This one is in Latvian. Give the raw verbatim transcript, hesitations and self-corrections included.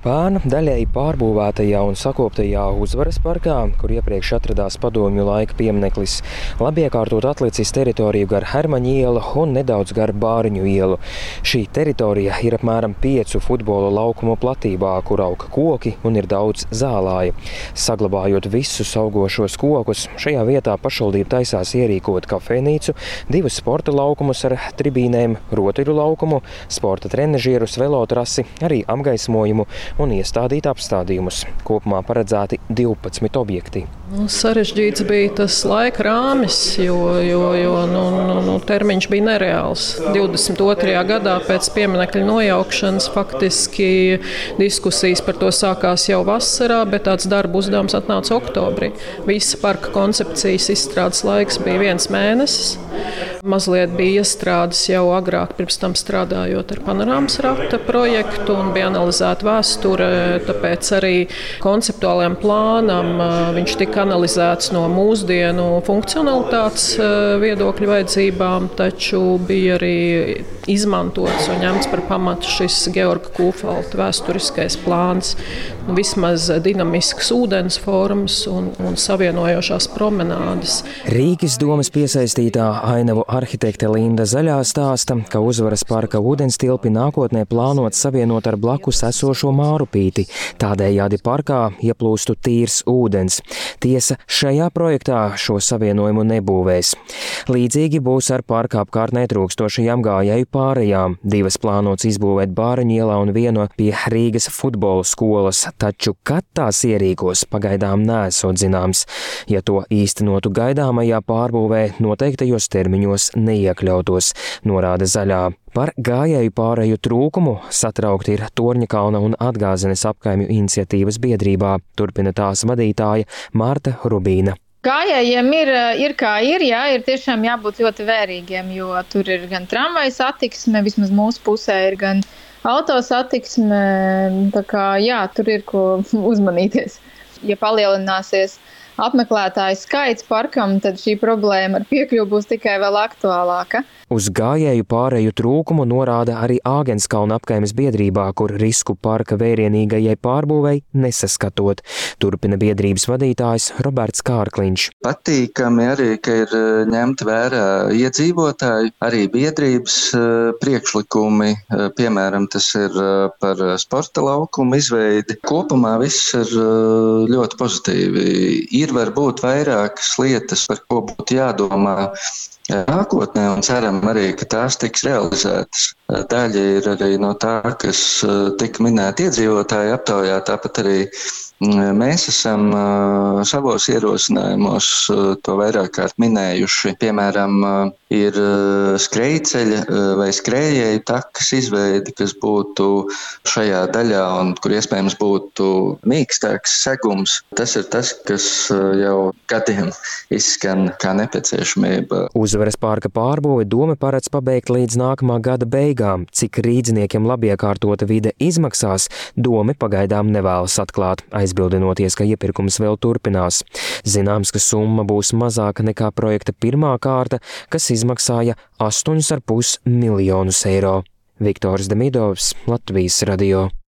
Pērn daļēji pārbūvētajā un sakoptajā Uzvaras parkā, kur iepriekš atradās padomju laika piemineklis, labi iekārtot atlicis teritoriju gar Hermaņa ielu un nedaudz gar Bāriņu ielu. Šī teritorija ir apmēram piecu futbola laukumu platībā, kur aug koki un ir daudz zālāja. Saglabājot visus augošos kokus, šajā vietā pašvaldība taisās ierīkot kafejnīcu, divus sporta laukumus ar tribīnēm, rotaļu laukumu, sporta trenažierus, velotrasi, arī apgaismojumu un iestādīt apstādījumus. Kopumā paredzēti divpadsmit objekti. Nu, sarežģīts bija tas laika rāmis, jo, jo, jo nu, nu, nu, termiņš bija nereāls. divdesmit otrajā gadā pēc pieminekļa nojaukšanas faktiski diskusijas par to sākās jau vasarā, bet tāds darba uzdevums atnāca oktobrī. Visa parka koncepcijas izstrādes laiks bija viens mēnesis. Mazliet bija iestrādes jau agrāk, pirms tam strādājot ar panorāmas rata projektu un bija analizēta vēsture, tāpēc arī konceptuālajam plānam viņš tika analizēts no mūsdienu funkcionalitātes viedokļu vajadzībām, taču bija arī izmantots un ņemts par pamatu šis Georga Kūfelta vēsturiskais plāns, vismaz dinamisks ūdens formas un, un savienojošās promenādes. Rīgas domes piesaistītā ainavu arhitekte Linda Zaļā stāsta, ka Uzvaras parka ūdenstilpi nākotnē plānot savienot ar blakus esošo Mārupīti. Tādējādi parkā ieplūstu tīrs ūdens. Tiesa, šajā projektā šo savienojumu nebūvēs. Līdzīgi būs ar parka apkārtnē trūkstošajām gājēju pārējām. Divas plānots izbūvēt Bāriņu ielā un vienu pie Rīgas futbola skolas, taču kad tās ierīkos pagaidām neesot zināms. Ja to īstenotu gaidāmajā pārbūvē, noteiktajos termiņos neiekļautos, norāda Zaļā. Par gājēju pārēju trūkumu satraukti ir Torņakalna un Atgāzenes apkaimju iniciatīvas biedrībā, turpina tās vadītāja Marta Rubīna. Gājējiem ir, ir kā ir, jā, ir tiešām jābūt ļoti vērīgiem, jo tur ir gan tramvaja satiksme, vismaz mūsu pusē ir gan auto satiksme, tā kā jā, tur ir ko uzmanīties. Ja palielināsies apmeklētāju skaits parkam, tad šī problēma ar piekļuvu būs tikai vēl aktuālāka. Uz gājēju pārēju trūkumu norāda arī Āgenskalna apkaimes biedrībā, kur risku parka vērienīgajai pārbūvei nesaskatot. Turpina biedrības vadītājs Roberts Kārkliņš. Patīkami arī, ka ir ņemta vērā iedzīvotāji, arī biedrības priekšlikumi, piemēram, tas ir par sporta laukumu izveidi. Kopumā viss ir ļoti pozitīvi. Ir varbūt vairākas lietas, par ko būtu jādomā nākotnē, un ceram arī, ka tās tiks realizētas. Daļa ir arī no tā, kas tika minēta iedzīvotāju aptaujā, tāpat arī mēs esam savos ierosinājumos to vairāk kārt minējuši. Piemēram, ir skrejceļa vai skrējēju takas izveidi, kas būtu šajā daļā un kur iespējams būtu mīkstāks segums. Tas ir tas, kas jau gadiem izskan kā nepieciešamība. Uzvaras parka pārbūve doma paredz pabeigt līdz nākamā gada beigām. Cik rīdziniekiem labiekārtota vide izmaksās, doma pagaidām nevēlas atklāt, aizbildinoties, ka iepirkums vēl turpinās. Zināms, ka summa būs mazāka nekā projekta pirmā kārta, kas izmaksāja astoņus ar pus miljonus eiro. Viktors Demidovs, Latvijas radio.